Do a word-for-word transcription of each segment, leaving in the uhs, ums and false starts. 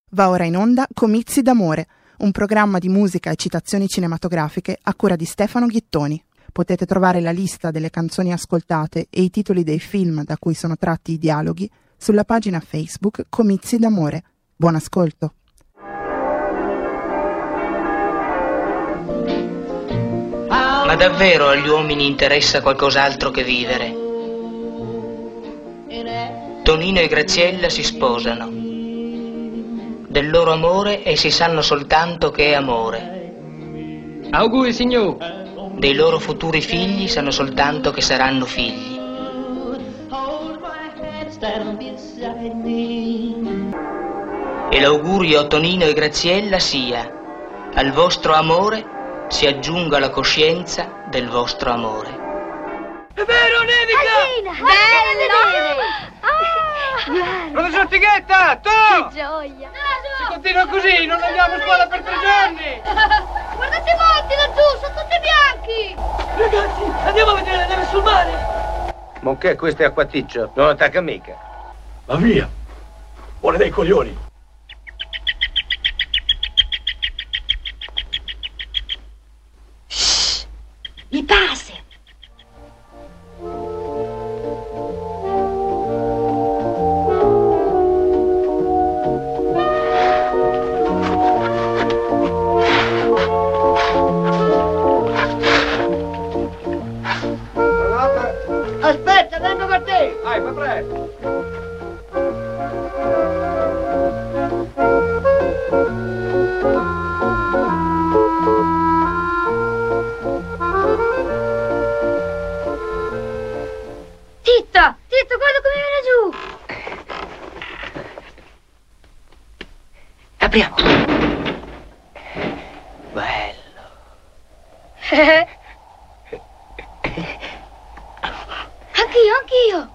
Va ora in onda Comizi d'amore, un programma di musica e citazioni cinematografiche a cura di Stefano Ghittoni. Potete trovare la lista delle canzoni ascoltate e i titoli dei film da cui sono tratti i dialoghi sulla pagina Facebook Comizi d'amore. Buon ascolto! Ma davvero agli uomini interessa qualcos'altro che vivere? Tonino e Graziella si sposano. Del loro amore essi sanno soltanto che è amore. Auguri, signor. Dei loro futuri figli sanno soltanto che saranno figli. E l'augurio a Tonino e Graziella sia: al vostro amore si aggiunga la coscienza del vostro amore. È vero, nevica! Bello! Ah! Professor Tighetta, tu! Che gioia! Se continua così non andiamo a scuola per tre giorni! Guardate molti laggiù, sono tutti bianchi! Ragazzi, andiamo a vedere la neve sul mare! Ma che questo è acquaticcio? Non attacca mica. Va via! Buone dei coglioni! Mi pase! Aspetta, vengo per te! Vai, fa presto! Tito, Tito, guarda come viene giù! Apriamo. Bello. Anch'io, anch'io!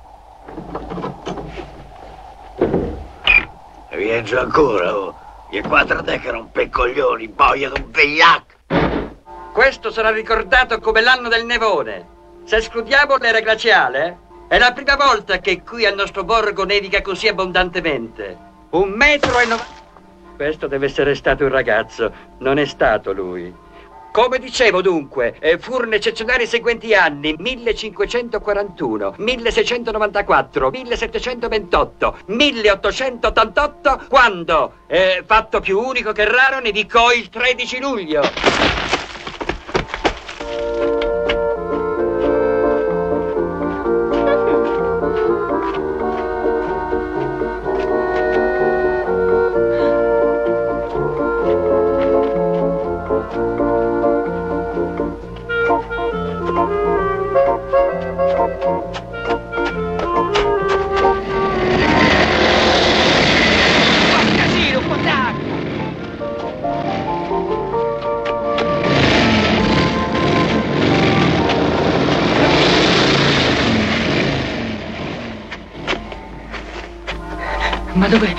Vieni giù ancora, oh. Gli quattro decche rompecoglioni, boia d'un vigliacco. Questo sarà ricordato come l'anno del nevone. Se escludiamo l'era glaciale, è la prima volta che qui al nostro borgo nevica così abbondantemente. Un metro e novanta... Questo deve essere stato un ragazzo, non è stato lui. Come dicevo dunque, eh, furono eccezionali i seguenti anni: millecinquecentoquarantuno, milleseicentonovantaquattro, millesettecentoventotto, milleottocentottantotto, quando, eh, fatto più unico che raro, nevicò il tredici luglio. Ma dove?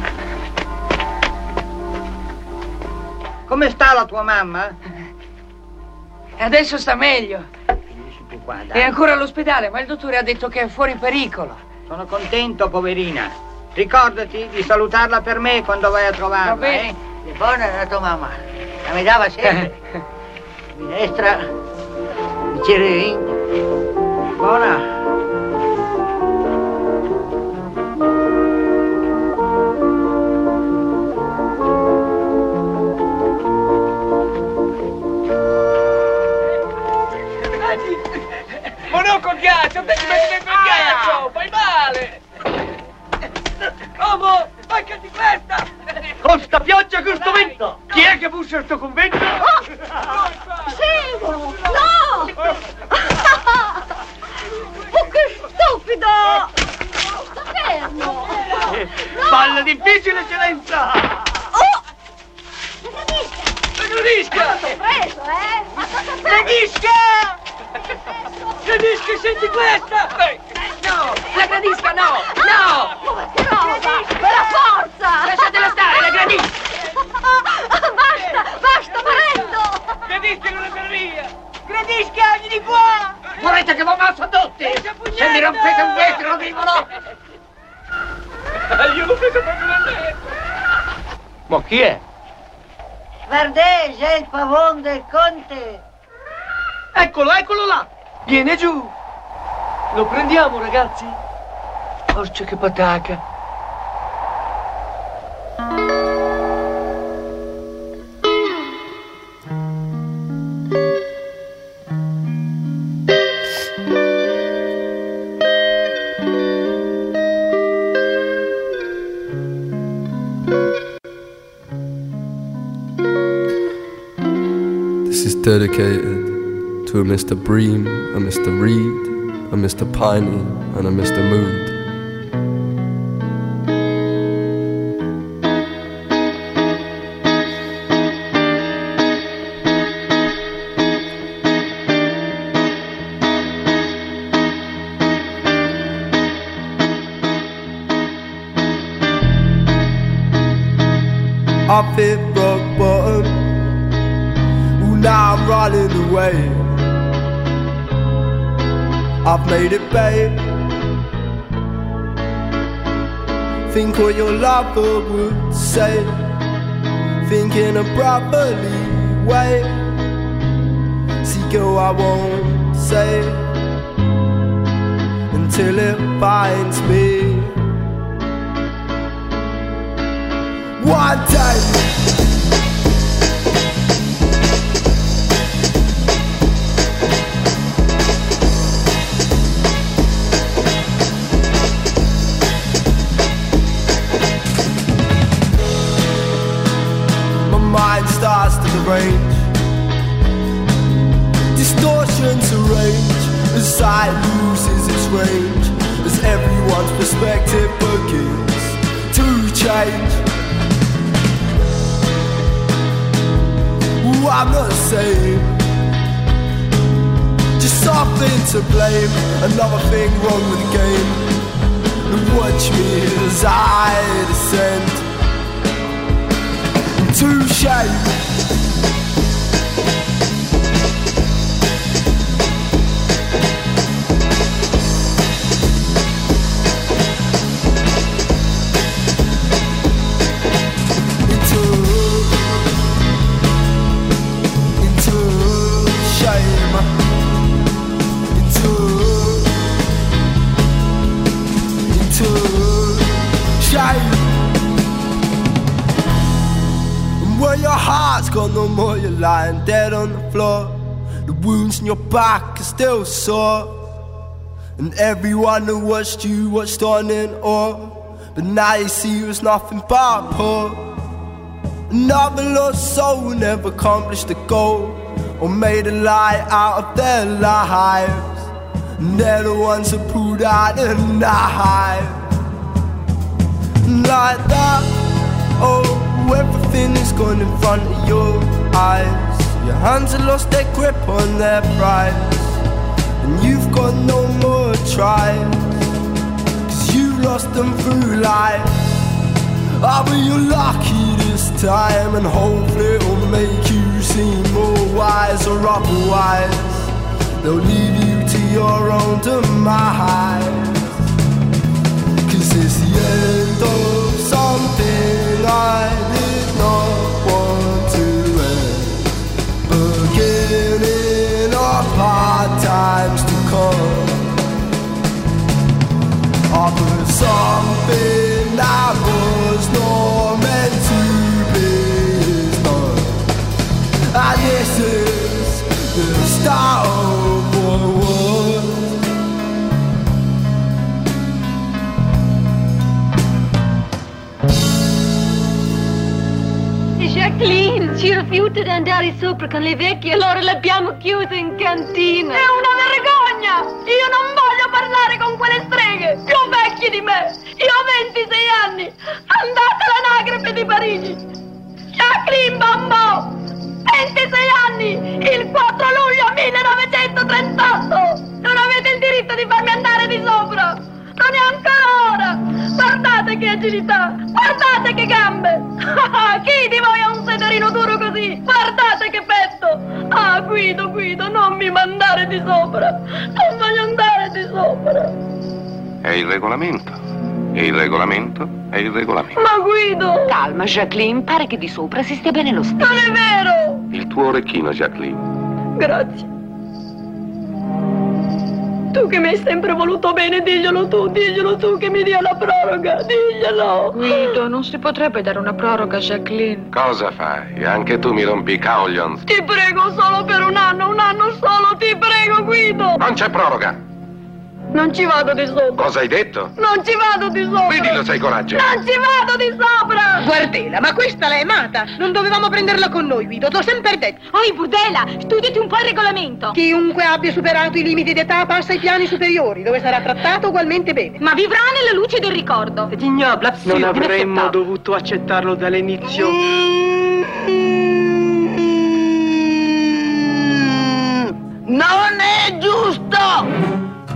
Come sta la tua mamma? Adesso sta meglio. Finisci tu qua, dai. È ancora all'ospedale, ma il dottore ha detto che è fuori pericolo. Sono contento, poverina. Ricordati di salutarla per me quando vai a trovarla. Va bene. Eh? È buona la tua mamma. La mi dava sempre. Minestra, bicchiere di vino. Buona. Ma non col ghiaccio, devi mettere col ghiaccio, fai male! Uomo, mancati questa! Con sta pioggia, con sto vento! Chi è che busca il tuo convento? Oh! Scemo! No! Oh, che stupido! Sta fermo! No! Balla difficile, eccellenza! Oh! La gradisca! La gradisca! Ma t'ho preso, eh! Ma t'ho preso! Gradisca! Gradisca, senti questa! No, la gradisca no! No! Ma che roba! Per la forza! Lasciatela stare, la gradisca! Basta! Basta, marendo! Gradisca non è via! Gradisca, vieni qua! Volete che vi ammazzo tutti? Se mi rompete un vetro, vivo no! Aiuto, che faccio da te! Ma chi è? Verdese è il pavon del conte. Eccolo, eccolo là! Viene giù! Lo prendiamo, ragazzi? Porca che pataca! This is dedicated to a Mister Bream, a Mister Reed, a Mister Piney, and a Mister Mood. I've hit rock bottom. Ooh, now I'm running away. I've made it, babe. Think what your lover would say. Think in a brotherly way. See, girl, I won't say until it finds me. One day my mind starts to derange. Distortions arrange as sight loses its range, as everyone's perspective begins to change. Ooh, I'm not the same. Just something to blame. Another thing wrong with the game. And watch me as I descend into shame. Your heart's gone no more, you're lying dead on the floor. The wounds in your back are still sore. And everyone who watched you watched on in awe. But now you see it was nothing but poor. Another lost soul who never accomplished the goal, or made a lie out of their lives. And they're the ones who pulled out the knife. Like that, oh, everything is gone in front of your eyes. Your hands have lost their grip on their prize, and you've got no more tries, cause you've lost them through life. Ah, but you're lucky this time, and hopefully it'll make you seem more wise, or otherwise they'll leave you to your own demise. Cause it's the end of something I did not want to end, beginning of hard times to come. Of something that was not meant to be is done, and this is the start of what was. Jacqueline ci rifiuta di andare sopra con le vecchie, allora l'abbiamo chiuso in cantina. È una vergogna! Io non voglio parlare con quelle streghe più vecchie di me. Io ho ventisei anni. Andate all'anagrafe di Parigi. Jacqueline Bambò, ventisei anni, il quattro luglio millenovecentotrentotto. Non avete il diritto di farmi andare di sopra. Non è ancora ora. Guardate che agilità, guardate che gambe. Chi di voi ha un sederino duro così? Guardate che petto. Ah, Guido, Guido, non mi mandare di sopra. Non voglio andare di sopra. È il regolamento. E il regolamento è il regolamento. Ma Guido! Calma, Jacqueline, pare che di sopra si stia bene lo stesso. Non è vero! Il tuo orecchino, Jacqueline. Grazie. Tu che mi hai sempre voluto bene, diglielo tu, diglielo tu che mi dia la proroga, diglielo. Guido, non si potrebbe dare una proroga, Jacqueline. Cosa fai? Anche tu mi rompi i coglions. Ti prego solo per un anno, un anno solo, ti prego, Guido. Non c'è proroga. Non ci vado di sopra. Cosa hai detto? Non ci vado di sopra. Vedilo, sei coraggio. Non ci vado di sopra. Guardela, ma questa l'hai amata. Non dovevamo prenderla con noi, Guido, t'ho sempre detto. Oi, Burdella, studiati un po' il regolamento. Chiunque abbia superato i limiti d'età passa ai piani superiori, dove sarà trattato ugualmente bene. Ma vivrà nella luce del ricordo. Non avremmo dovuto accettarlo dall'inizio. Non è giusto!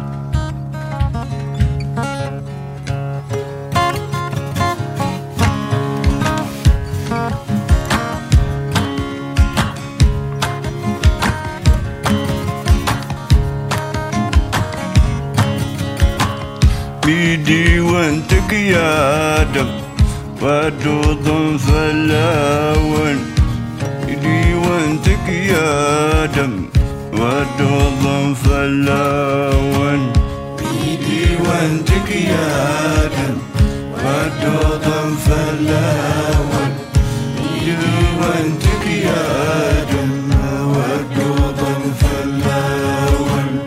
بيدي وانتك يا دم ودوض فلاون بيدي وانتك يا دم ودوض فلاون بيدي وانتك يا دم ودوض فلاون بيدي وانتك يا دم ودوض فلاون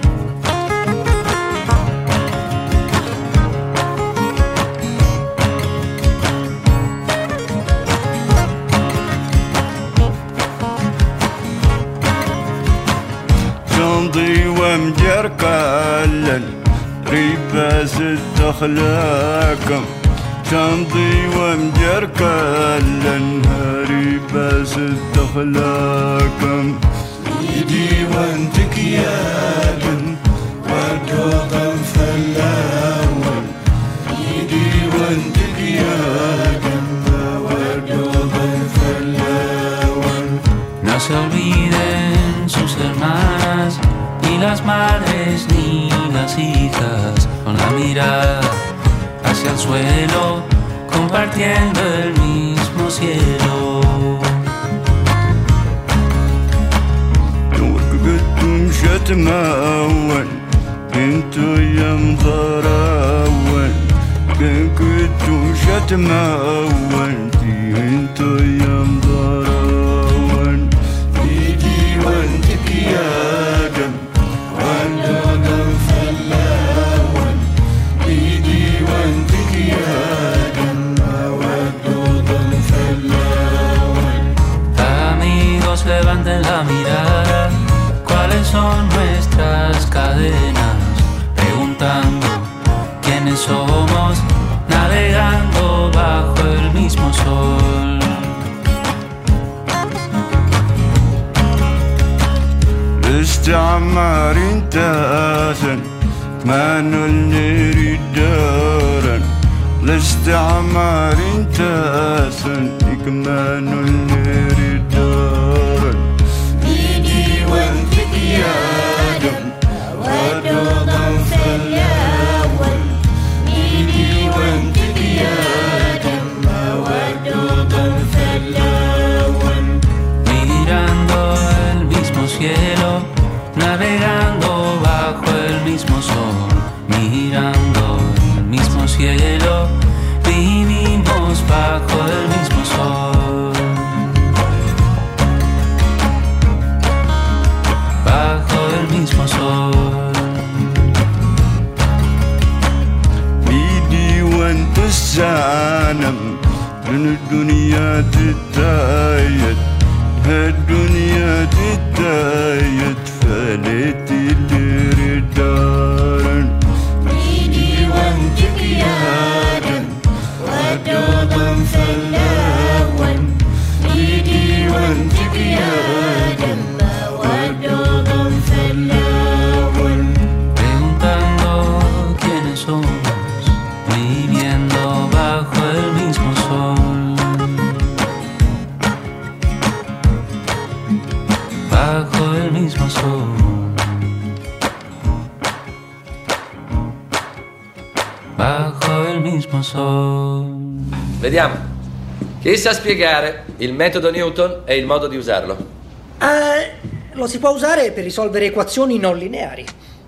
شنطي ومجركالن ريباس الدخلاكم شنطي ومجركالن ريباس الدخلاكم ايدي وانتك يادن ودوضا فلاون ايدي وانتك يادن ودوضا فلاون No se olviden sus hermanas, ni las madres ni las hijas, con la mirada hacia el suelo, compartiendo el mismo cielo. وقفتم شتماون انتو يا مضراون كنتم شتماون انتو يا مضراون ايدي وانتك يا دم وانتو فلاون ايدي وانتك يا دم وانتو فلاون. Amigos, levanten la mirada, ¿cuáles son nuestras cadenas? Preguntando quiénes somos, navegando bajo el mismo sol. الاستعمار انتهى ما نريد دارا الاستعمار انتهى ما نريد دارا ايدي وانتك يا دم ودوضا فلاون ايدي وانتك يا دم ودوضا فلاون. Mirando el mismo cielo, navegando bajo el mismo sol, mirando el mismo cielo, vivimos bajo el mismo sol, bajo el mismo sol. بيدي وانت السالم من الدنيا تتايد هالدنيا تتايد فليت اللي دارن بيدي وانتك يا دم ودوضا فلاون بيدي وانتك يا دم ودوضا فلاون. Preguntando quiénes somos, viviendo bajo el mismo sol, bajo el mismo sol. vediamo. Chi sa spiegare il metodo Newton e il modo di usarlo? Eh, lo si può usare per risolvere equazioni non lineari.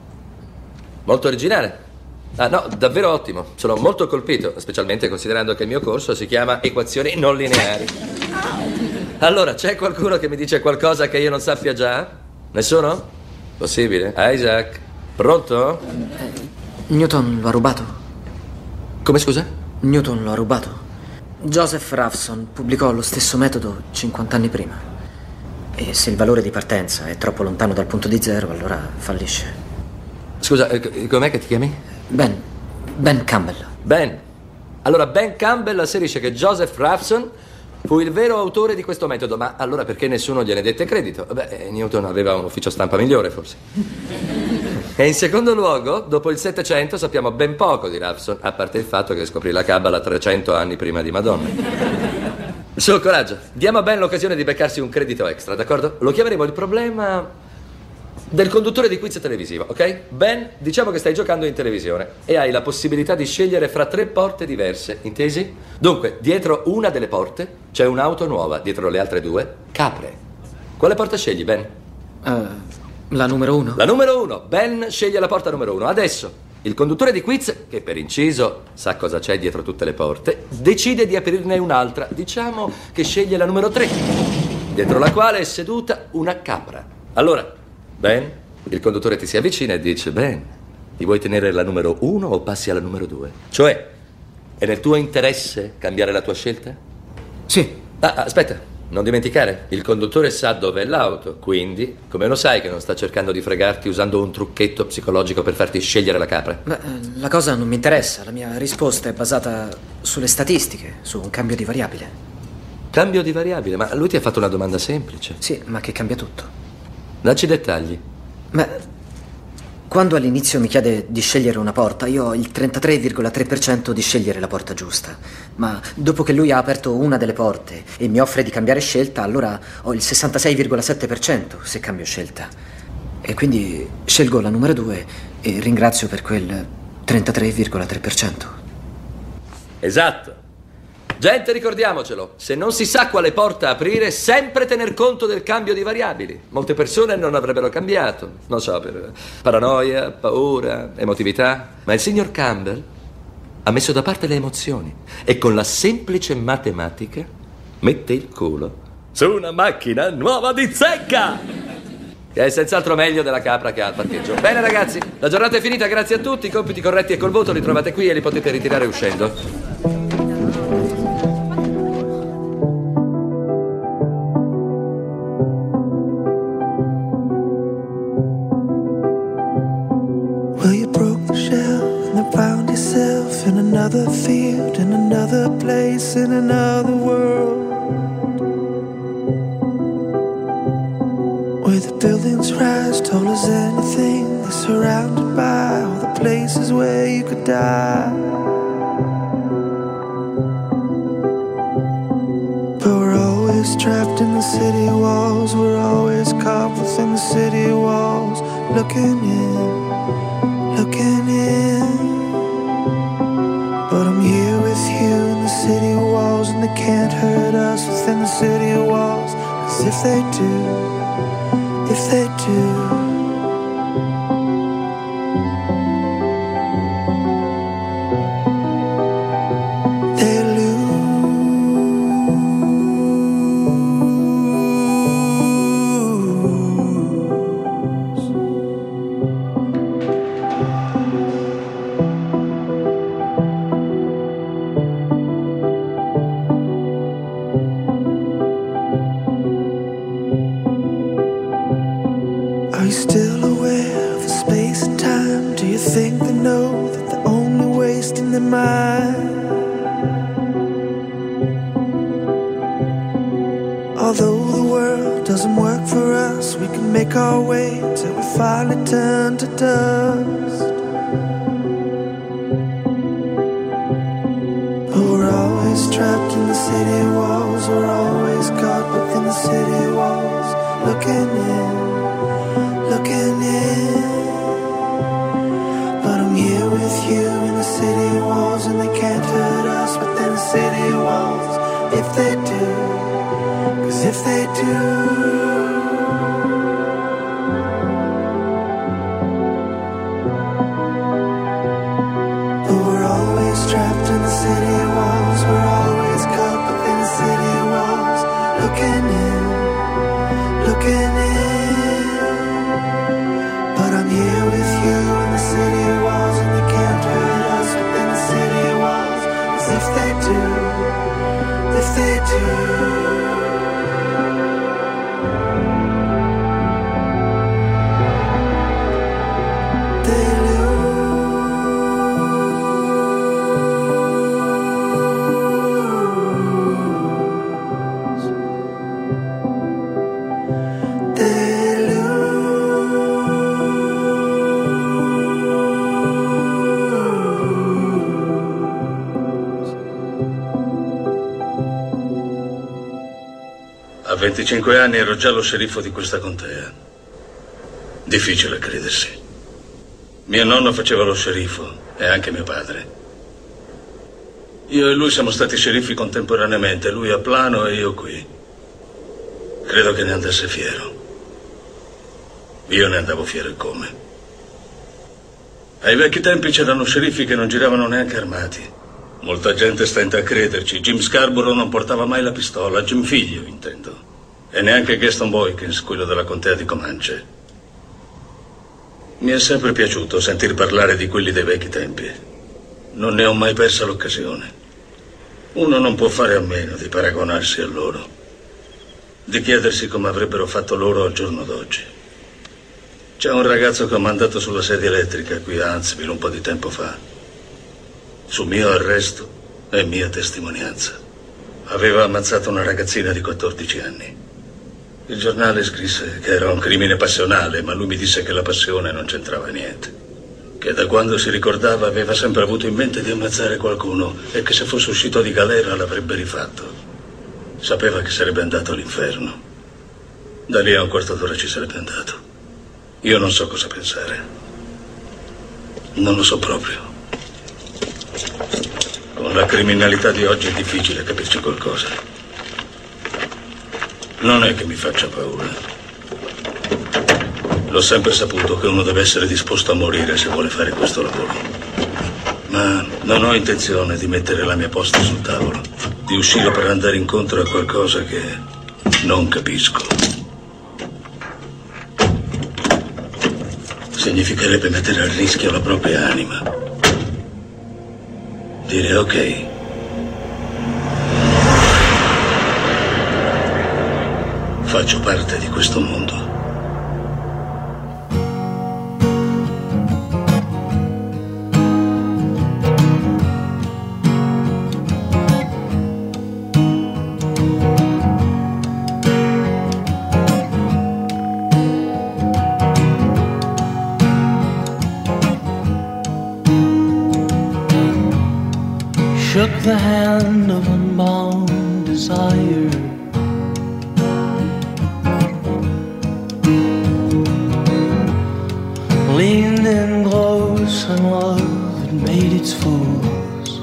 Molto originale. Ah no, davvero ottimo. Sono molto colpito, specialmente considerando che il mio corso si chiama Equazioni non lineari. Allora, c'è qualcuno che mi dice qualcosa che io non sappia già? Nessuno? Possibile? Isaac? Pronto? Newton lo ha rubato. Come, scusa? Newton lo ha rubato. Joseph Raphson pubblicò lo stesso metodo cinquanta anni prima. E se il valore di partenza è troppo lontano dal punto di zero, allora fallisce. Scusa, com'è che ti chiami? Ben. Ben Campbell. Ben. Allora, Ben Campbell asserisce che Joseph Raphson fu il vero autore di questo metodo, ma allora perché nessuno gliene dette credito? Beh, Newton aveva un ufficio stampa migliore, forse. E in secondo luogo, dopo il Settecento sappiamo ben poco di Raphson, a parte il fatto che scoprì la Cabala trecento anni prima di Madonna. Su, coraggio, diamo a Ben l'occasione di beccarsi un credito extra, d'accordo? Lo chiameremo il problema del conduttore di quiz televisivo, ok? Ben, diciamo che stai giocando in televisione e hai la possibilità di scegliere fra tre porte diverse, intesi? Dunque, dietro una delle porte c'è un'auto nuova, dietro le altre due, capre. Quale porta scegli, Ben? Uh, la numero uno. La numero uno. Ben sceglie la porta numero uno. Adesso, il conduttore di quiz, che per inciso sa cosa c'è dietro tutte le porte, decide di aprirne un'altra. Diciamo che sceglie la numero tre, dietro la quale è seduta una capra. Allora, Ben, il conduttore ti si avvicina e dice: Ben, ti vuoi tenere la numero uno o passi alla numero due? Cioè, è nel tuo interesse cambiare la tua scelta? Sì. Ah, aspetta, non dimenticare, il conduttore sa dov'è l'auto, quindi come lo sai che non sta cercando di fregarti usando un trucchetto psicologico per farti scegliere la capra? Beh, la cosa non mi interessa, la mia risposta è basata sulle statistiche, su un cambio di variabile. Cambio di variabile? Ma lui ti ha fatto una domanda semplice. Sì, ma che cambia tutto. Dacci dettagli. Ma quando all'inizio mi chiede di scegliere una porta, io ho il trentatré virgola tre per cento di scegliere la porta giusta. Ma dopo che lui ha aperto una delle porte e mi offre di cambiare scelta, allora ho il sessantasei virgola sette per cento se cambio scelta. E quindi scelgo la numero due e ringrazio per quel trentatré virgola tre per cento. Esatto. Gente, ricordiamocelo, se non si sa quale porta aprire, sempre tener conto del cambio di variabili. Molte persone non avrebbero cambiato, non so, per paranoia, paura, emotività. Ma il signor Campbell ha messo da parte le emozioni e con la semplice matematica mette il culo su una macchina nuova di zecca, che è senz'altro meglio della capra che ha al parcheggio. Bene ragazzi, la giornata è finita, grazie a tutti. I compiti corretti e col voto li trovate qui e li potete ritirare uscendo. Well, you broke the shell and then found yourself in another field, in another place, in another world, where the buildings rise tall as anything. They're surrounded by all the places where you could die. But we're always trapped in the city walls. We're always caught within the city walls, looking in, looking in. But I'm here with you in the city walls, and they can't hurt us within the city walls. 'Cause if they do, if they do, are you still aware of the space and time? Do you think they know that they're only wasting their mind? Although the world doesn't work for us, we can make our way till we finally turn to dust. But we're always trapped in the city walls. We're always caught within the city walls, looking in, looking in. But I'm here with you in the city walls, and they can't hurt us within the city walls. If they do, 'cause if they do, trapped in the city walls, we're always caught within the city walls, looking in, looking in. But I'm here with you in the city walls, and you can't hurt us within the city walls. 'Cause if they do, if they do, A venticinque anni ero già lo sceriffo di questa contea. Difficile credersi. Mio nonno faceva lo sceriffo e anche mio padre. Io e lui siamo stati sceriffi contemporaneamente, lui a Plano e io qui. Credo che ne andasse fiero. Io ne andavo fiero e come. Ai vecchi tempi c'erano sceriffi che non giravano neanche armati. Molta gente stenta a crederci. Jim Scarborough non portava mai la pistola, Jim figlio, intendo. E neanche Gaston Boykins, quello della contea di Comanche. Mi è sempre piaciuto sentir parlare di quelli dei vecchi tempi. Non ne ho mai persa l'occasione. Uno non può fare a meno di paragonarsi a loro, di chiedersi come avrebbero fatto loro al giorno d'oggi. C'è un ragazzo che ho mandato sulla sedia elettrica qui a Huntsville un po' di tempo fa. Su mio arresto e mia testimonianza. Aveva ammazzato una ragazzina di quattordici anni. Il giornale scrisse che era un crimine passionale, ma lui mi disse che la passione non c'entrava niente. Che da quando si ricordava aveva sempre avuto in mente di ammazzare qualcuno e che se fosse uscito di galera l'avrebbe rifatto. Sapeva che sarebbe andato all'inferno. Da lì a un quarto d'ora ci sarebbe andato. Io non so cosa pensare. Non lo so proprio. Con la criminalità di oggi è difficile capirci qualcosa. Non è che mi faccia paura. L'ho sempre saputo che uno deve essere disposto a morire se vuole fare questo lavoro. Ma non ho intenzione di mettere la mia posta sul tavolo, di uscire per andare incontro a qualcosa che non capisco. Significherebbe mettere a rischio la propria anima. Dire ok. Faccio parte di questo mondo. Shook the hand of unbound desire. Leaned in close and love had made its fools.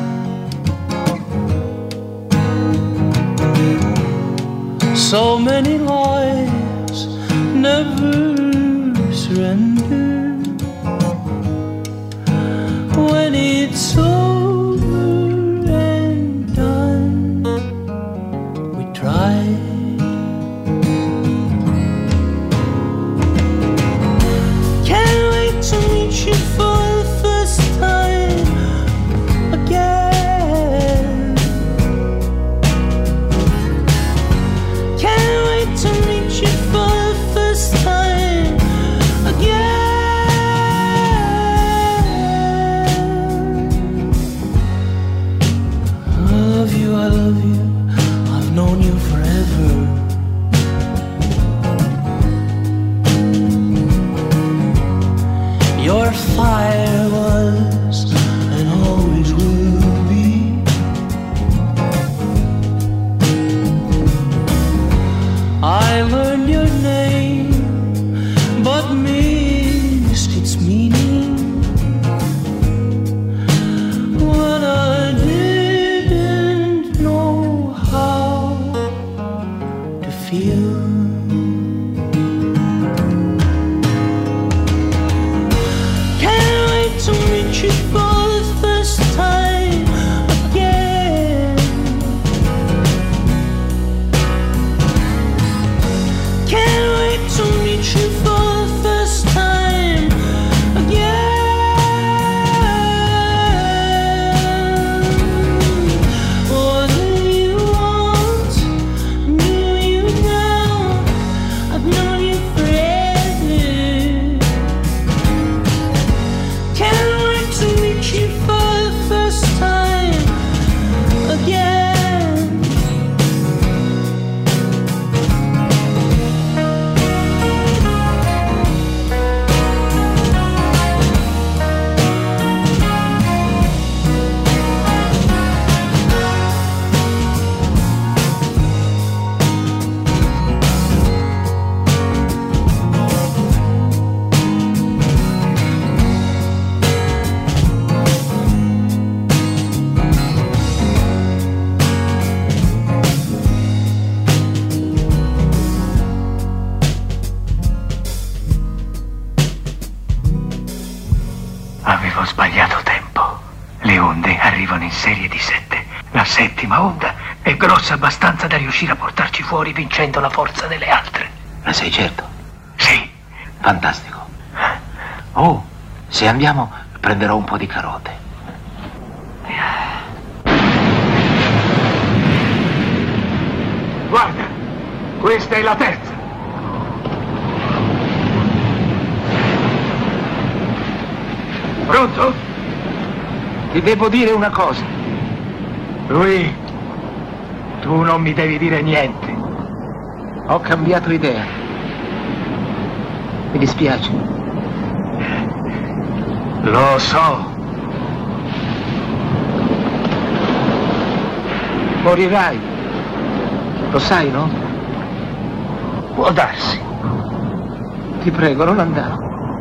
So many lives never surrendered. When it's over and done, we try. Can't wait to meet you for the first time again. Can't wait to meet you for the first time again. I love you, I love you, I've known you forever. you. Can't wait to meet you for the first time again. Can't wait to meet you for the first time again. Avevo sbagliato tempo. Le onde arrivano in serie di sette. La settima onda è grossa abbastanza da riuscire a portarci fuori vincendo la forza delle altre. Ne sei certo? Sì. Fantastico. Oh, se andiamo prenderò un po' di carote. Guarda, questa è la terza. Pronto? Ti devo dire una cosa. Lui, tu non mi devi dire niente. Ho cambiato idea. Mi dispiace. Lo so. Morirai. Lo sai, no? Può darsi. Ti prego, non andare.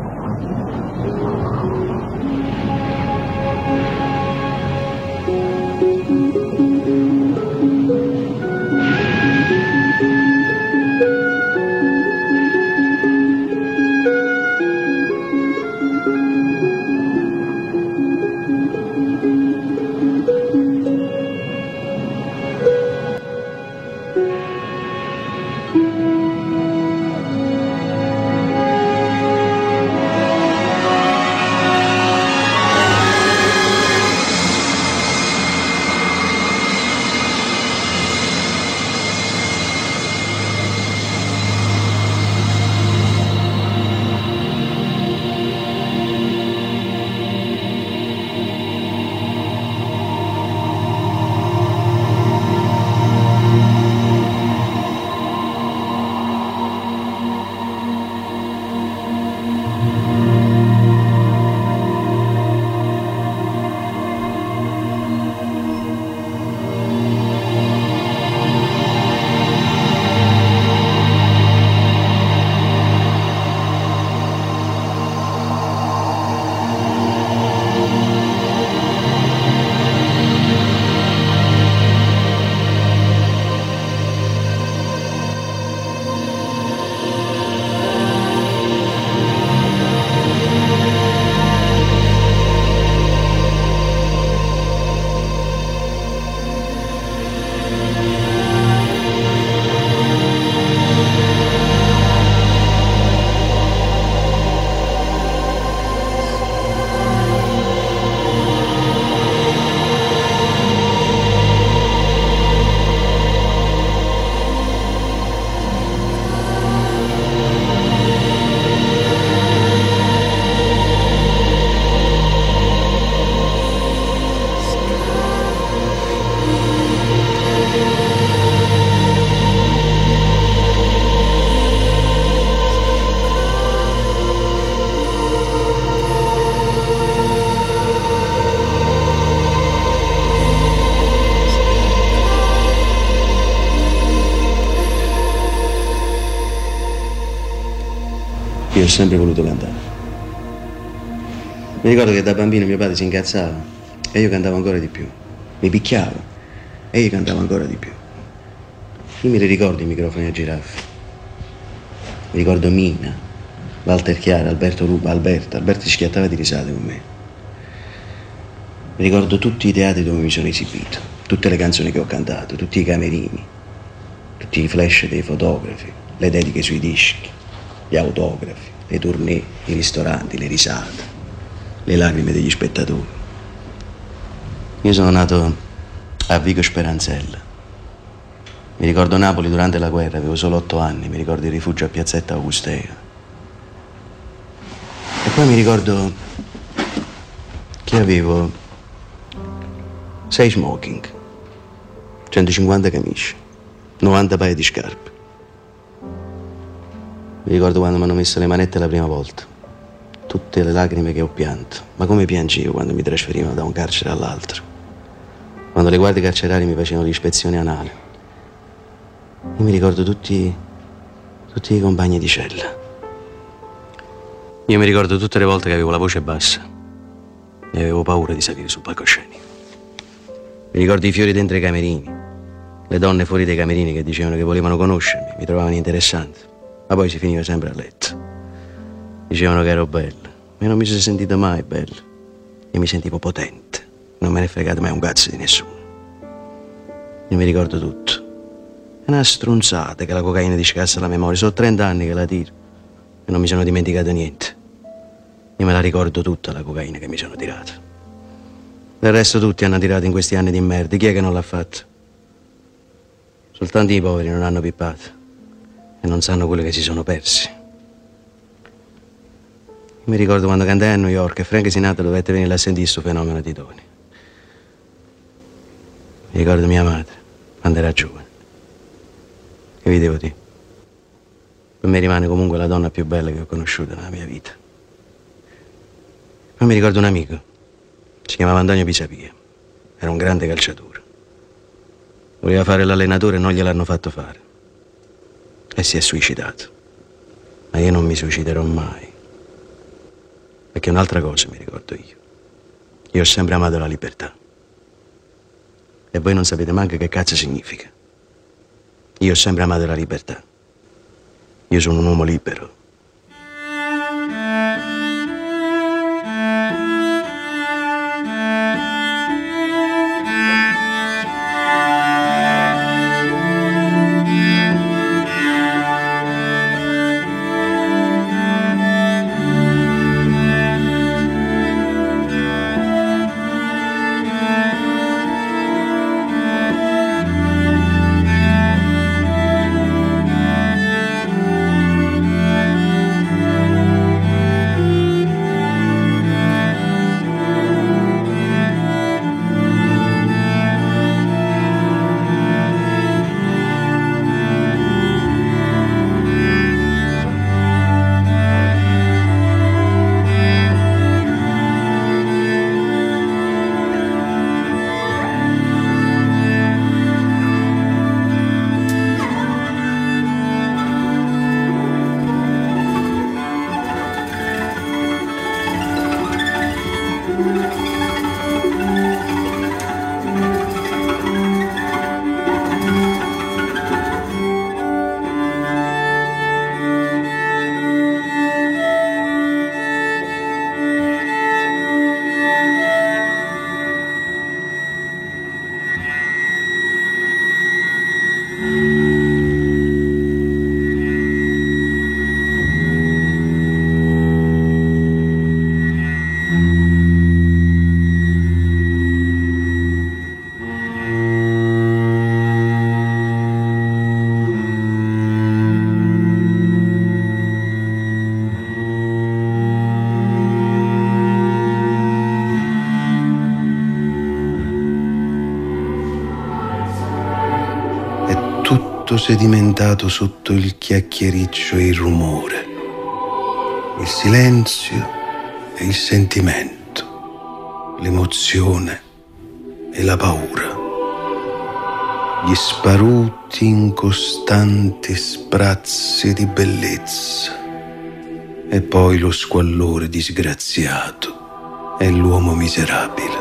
Io ho sempre voluto cantare. Mi ricordo che da bambino mio padre si incazzava e io cantavo ancora di più. Mi picchiava e io cantavo ancora di più. Io mi ricordo i microfoni a giraffe. Mi ricordo Mina, Walter Chiara, Alberto Ruba, Alberto. Alberto si schiattava di risate con me. Mi ricordo tutti i teatri dove mi sono esibito, tutte le canzoni che ho cantato, tutti i camerini, tutti i flash dei fotografi, le dediche sui dischi, gli autografi, le tournée, i ristoranti, le risate, le lacrime degli spettatori. Io sono nato a Vico Speranzella. Mi ricordo Napoli durante la guerra, avevo solo otto anni, mi ricordo il rifugio a Piazzetta Augustea. E poi mi ricordo che avevo sei smoking, centocinquanta camicie, novanta paia di scarpe. Mi ricordo quando mi hanno messo le manette la prima volta, tutte le lacrime che ho pianto, ma come piangevo quando mi trasferivano da un carcere all'altro, quando le guardie carcerarie mi facevano l'ispezione anale. Io mi ricordo tutti, tutti i compagni di cella. Io mi ricordo tutte le volte che avevo la voce bassa e avevo paura di salire sul palcoscenico. Mi ricordo i fiori dentro i camerini, le donne fuori dai camerini che dicevano che volevano conoscermi, mi trovavano interessante, ma poi si finiva sempre a letto. Dicevano che ero bello, ma io non mi sono sentito mai bello. Io mi sentivo potente, non me ne è fregato mai un cazzo di nessuno. Io mi ricordo tutto. È una stronzata che la cocaina ti scassa la memoria. Sono trenta anni che la tiro e non mi sono dimenticato niente. Io me la ricordo tutta la cocaina che mi sono tirato. Del resto tutti hanno tirato in questi anni di merda. Chi è che non l'ha fatto? Soltanto i poveri non hanno pippato e non sanno quello che si sono persi. Io mi ricordo quando cantai a New York e Frank Sinatra dovette venire a sentire questo fenomeno di Tony. Mi ricordo mia madre quando era giovane. Che vi devo dire? Per me rimane comunque la donna più bella che ho conosciuto nella mia vita. Poi mi ricordo un amico, si chiamava Antonio Pisapia, era un grande calciatore. Voleva fare l'allenatore e non gliel'hanno fatto fare. E si è suicidato. Ma io non mi suiciderò mai. Perché un'altra cosa mi ricordo io. Io ho sempre amato la libertà. E voi non sapete manco che cazzo significa. Io ho sempre amato la libertà. Io sono un uomo libero. Sedimentato sotto il chiacchiericcio e il rumore, il silenzio e il sentimento, l'emozione e la paura, gli sparuti incostanti sprazzi di bellezza e poi lo squallore disgraziato e l'uomo miserabile.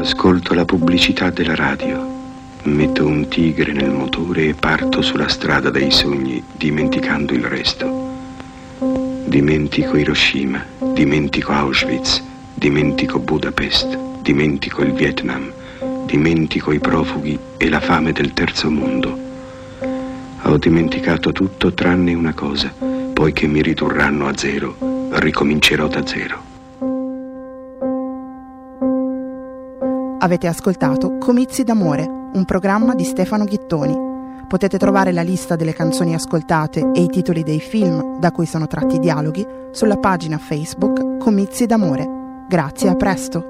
Ascolto la pubblicità della radio, metto un tigre nel motore e parto sulla strada dei sogni, dimenticando il resto. Dimentico Hiroshima, dimentico Auschwitz, dimentico Budapest, dimentico il Vietnam, dimentico i profughi e la fame del terzo mondo. Ho dimenticato tutto tranne una cosa, poiché mi ridurranno a zero, ricomincerò da zero. Avete ascoltato Comizi d'amore, un programma di Stefano Ghittoni. Potete trovare la lista delle canzoni ascoltate e i titoli dei film da cui sono tratti i dialoghi sulla pagina Facebook Comizi d'amore. Grazie, a presto!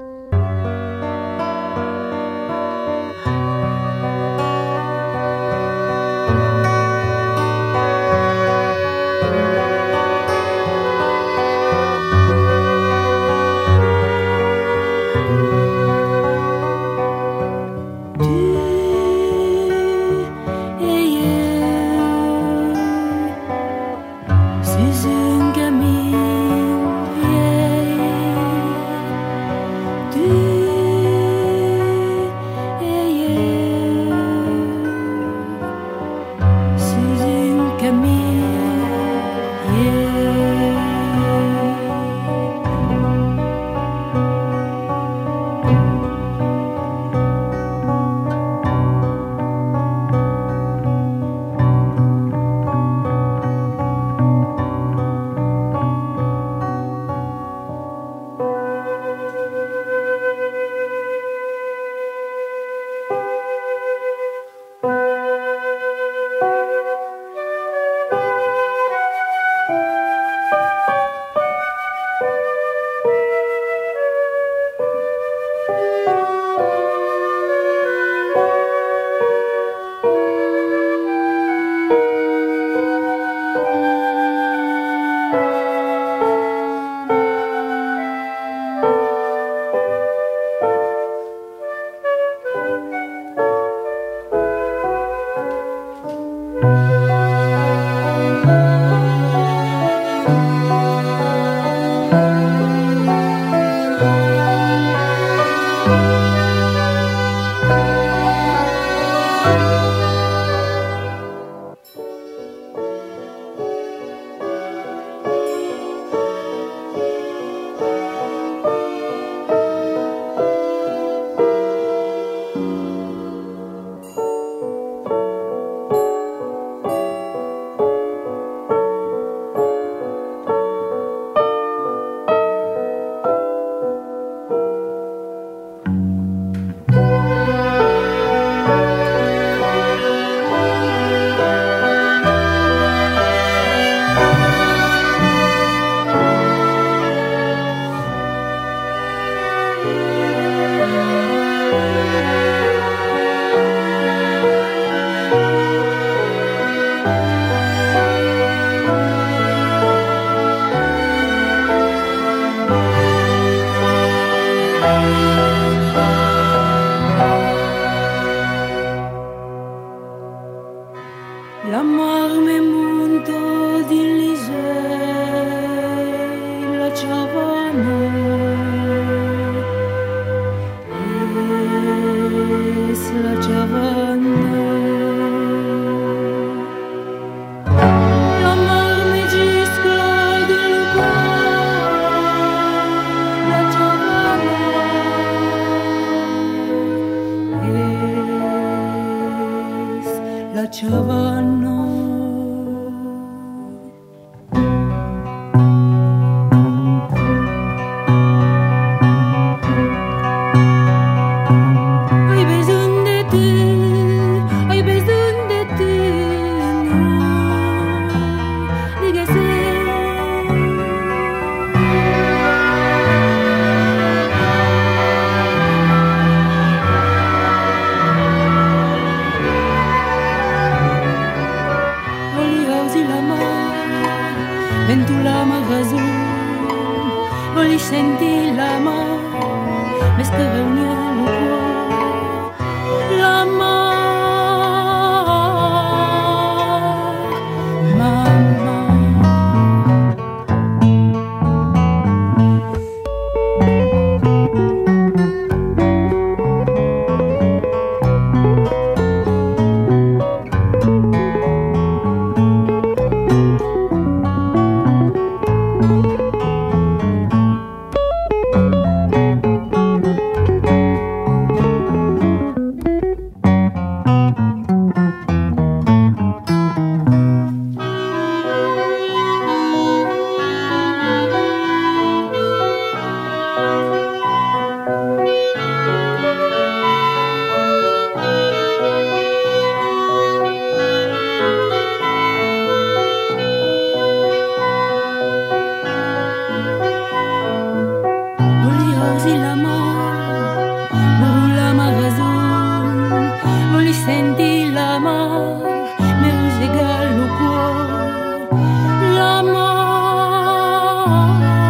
così l'amor, voula ma raison, vouli senti l'amor, mais vous égale au cuore, l'amor.